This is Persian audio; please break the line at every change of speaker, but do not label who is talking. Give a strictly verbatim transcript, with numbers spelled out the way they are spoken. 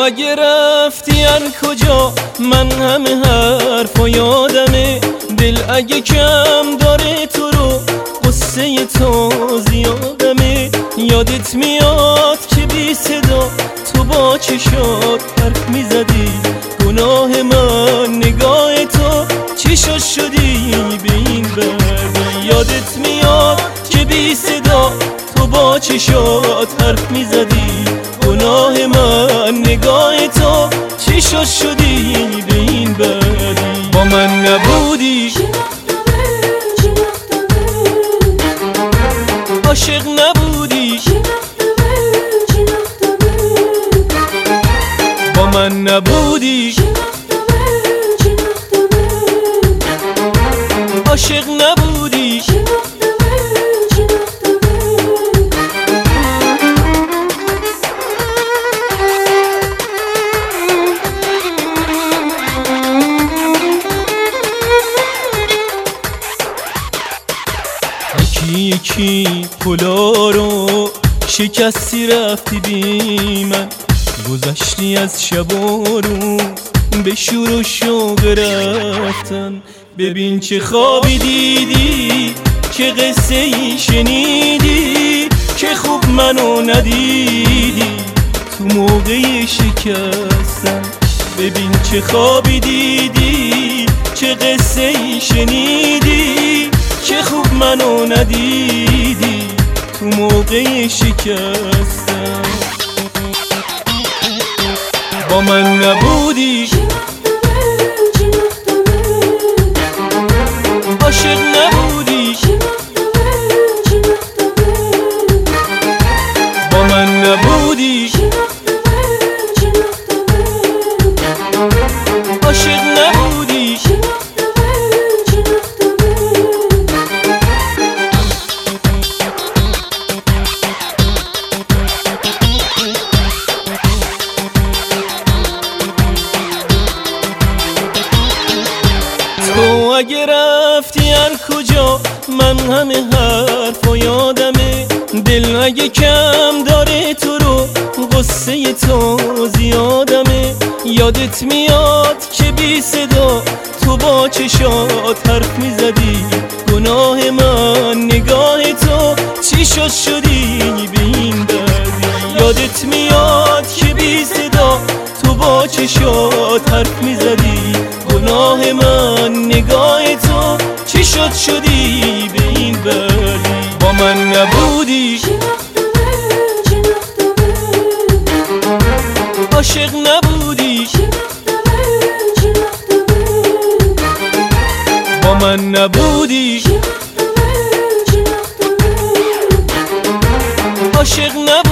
اگه رفتی ان کجا من همه حرفا یادمه، دل اگه کم داره تو رو قصه تو زیادمه. یادت میاد که بی صدا تو با چشات حرف میزدی، گناه من نگاه تو چی شد شدی به این بردی. یادت میاد که بی صدا تو با چشات حرف میزدی، گناه من نگاه تو چی شد شدی به این بردی. با من نبودی عاشق نبودی، با من نبودی عاشق نبودی. یکی یکی پلا رو شکستی رفتی بی من، گذشتی از شب و روز به شور و شوق رفتن. ببین چه خوابی دیدی، چه قصه ای شنیدی، که خوب منو ندیدی تو موقع شکستن. ببین چه خوابی دیدی، چه قصه ای شنیدی، که خوب منو ندیدی تو موقع شکستن. با من نبودی عاشق نبودی، با من نبودی عاشق نبودی. تو اگه رفتی ان کجا من همه حرفا یادمه، دل اگه کم داره تو رو قصه تو زیادمه. یادت میاد که بی صدا تو با چشات حرف میزدی، گناه من نگاه تو چی شد شدی به این دردی. یادت میاد که بی صدا تو با چشات حرف میزدی، گناه من نگاه تو چی شد شدی به این بردی. با من نبودی عاشق نبودی، با من نبودی عاشق نبودی.